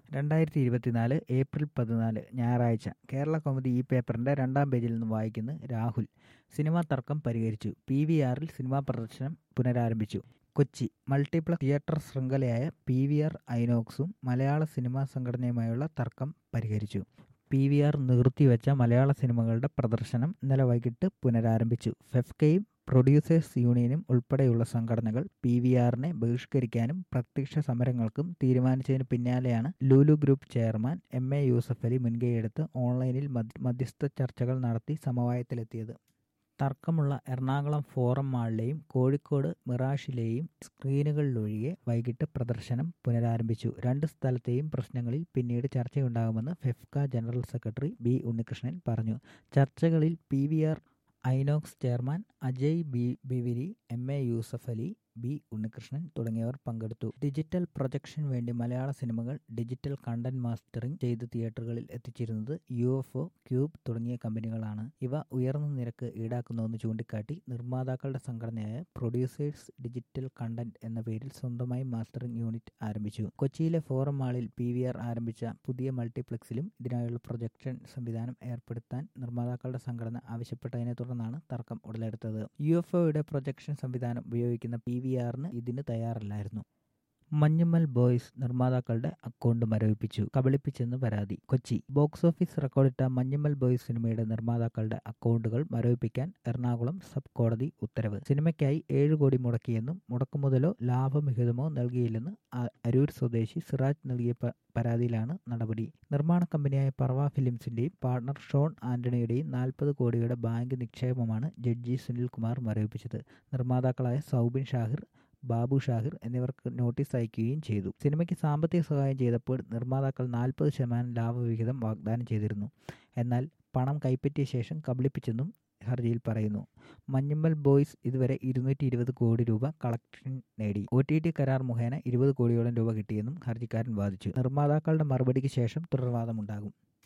2024 April 14 ഞായറാഴ്ച. കേരള കൗമുദി ഈ പേപ്പറിന്റെ 2-ാം പേജിൽ നിന്ന് വായിക്കുന്നു രാഹുൽ. സിനിമാ തർക്കം പരിഹരിച്ചു. PVRൽ സിനിമാ പ്രദർശനം പുനരാരംഭിച്ചു. കൊച്ചി. മൾട്ടിപ്ലക്സ് തിയേറ്റർ ശൃംഖലയായ PVR ഐനോക്സും മലയാള സിനിമാ സംഘടനയുമായുള്ള തർക്കം പരിഹരിച്ചു. PVR നിർത്തിവെച്ച മലയാള സിനിമകളുടെ പ്രദർശനം ഇന്നലെ വൈകിട്ട് പുനരാരംഭിച്ചു. ഫെഫ്കയും പ്രൊഡ്യൂസേഴ്സ് യൂണിയനും ഉൾപ്പെടെയുള്ള സംഘടനകൾ PVRനെ ബഹിഷ്കരിക്കാനും പ്രത്യക്ഷ സമരങ്ങൾക്കും തീരുമാനിച്ചതിന് പിന്നാലെയാണ് Lulu group chairman MA Yusuffali മുൻകൈയെടുത്ത് ഓൺലൈനിൽ മധ്യസ്ഥ ചർച്ചകൾ നടത്തി സമവായത്തിലെത്തിയത്. തർക്കമുള്ള എറണാകുളം ഫോറം മാളിലെയും കോഴിക്കോട് മിറാഷിലെയും സ്ക്രീനുകളിലൊഴികെ വൈകിട്ട് പ്രദർശനം പുനരാരംഭിച്ചു. രണ്ട് സ്ഥലത്തെയും പ്രശ്നങ്ങളിൽ പിന്നീട് ചർച്ചയുണ്ടാകുമെന്ന് FEFKA general secretary B Unnikrishnan പറഞ്ഞു. ചർച്ചകളിൽ PVR Inox chairman Ajay Bijli, MA Yusuffali, B Unnikrishnan തുടങ്ങിയവർ പങ്കെടുത്തു. ഡിജിറ്റൽ പ്രൊജക്ഷൻ വേണ്ടി മലയാള സിനിമകൾ ഡിജിറ്റൽ കണ്ടന്റ് മാസ്റ്ററിംഗ് ചെയ്ത് തിയേറ്ററുകളിൽ എത്തിച്ചിരുന്നത് UFO, ക്യൂബ് തുടങ്ങിയ കമ്പനികളാണ്. ഇവ ഉയർന്ന നിരക്ക് ഈടാക്കുന്നുവെന്ന് ചൂണ്ടിക്കാട്ടി നിർമ്മാതാക്കളുടെ സംഘടനയായ പ്രൊഡ്യൂസേഴ്സ് ഡിജിറ്റൽ കണ്ടന്റ് എന്ന പേരിൽ സ്വന്തമായി മാസ്റ്ററിംഗ് യൂണിറ്റ് ആരംഭിച്ചു. കൊച്ചിയിലെ ഫോറം മാളിൽ PVR ആരംഭിച്ച പുതിയ മൾട്ടിപ്ലക്സിലും ഇതിനായുള്ള പ്രൊജക്ഷൻ സംവിധാനം ഏർപ്പെടുത്താൻ നിർമ്മാതാക്കളുടെ സംഘടന ആവശ്യപ്പെട്ടതിനെ തുടർന്നാണ് തർക്കം ഉടലെടുത്തത്. UFOയുടെ പ്രൊജക്ഷൻ സംവിധാനം ഉപയോഗിക്കുന്ന PVRന് ഇതിന് തയ്യാറല്ലായിരുന്നു. മഞ്ഞുമ്മൽ ബോയ്സ് നിർമ്മാതാക്കളുടെ അക്കൗണ്ട് മരവിപ്പിച്ചു. കബളിപ്പിച്ചെന്ന് പരാതി. കൊച്ചി. ബോക്സ് ഓഫീസ് റെക്കോർഡിട്ട മഞ്ഞുമ്മൽ ബോയ്സ് സിനിമയുടെ നിർമ്മാതാക്കളുടെ അക്കൗണ്ടുകൾ മരവിപ്പിക്കാൻ എറണാകുളം സബ് കോടതി ഉത്തരവ്. സിനിമയ്ക്കായി 7 കോടി മുടക്കിയെന്നും മുടക്കുമുതലോ ലാഭവിഹിതമോ നൽകിയില്ലെന്ന് അരൂർ സ്വദേശി സിറാജ് നൽകിയ പരാതിയിലാണ് നടപടി. നിർമ്മാണ കമ്പനിയായ പറവ ഫിലിംസിന്റെയും പാർട്ണർ ഷോൺ ആന്റണിയുടെയും 40 കോടിയുടെ ബാങ്ക് നിക്ഷേപമാണ് ജഡ്ജി സുനിൽകുമാർ മരവിപ്പിച്ചത്. നിർമ്മാതാക്കളായ സൗബിൻ ഷാഹിർ, ബാബു ഷാഹിർ എന്നിവർക്ക് നോട്ടീസ് അയക്കുകയും ചെയ്തു. സിനിമയ്ക്ക് സാമ്പത്തിക സഹായം ചെയ്തപ്പോൾ നിർമ്മാതാക്കൾ 40% ലാഭവിഹിതം വാഗ്ദാനം ചെയ്തിരുന്നു. എന്നാൽ പണം കൈപ്പറ്റിയ ശേഷം കബളിപ്പിച്ചെന്നും ഹർജിയിൽ പറയുന്നു. മഞ്ഞുമ്മൽ ബോയ്സ് ഇതുവരെ 220 കോടി രൂപ കളക്ഷൻ നേടി. OTT കരാർ മുഖേന 20 കോടിയോളം രൂപ കിട്ടിയെന്നും ഹർജിക്കാരൻ വാദിച്ചു. നിർമ്മാതാക്കളുടെ മറുപടിക്ക് ശേഷം തുടർവാദമുണ്ടാകും.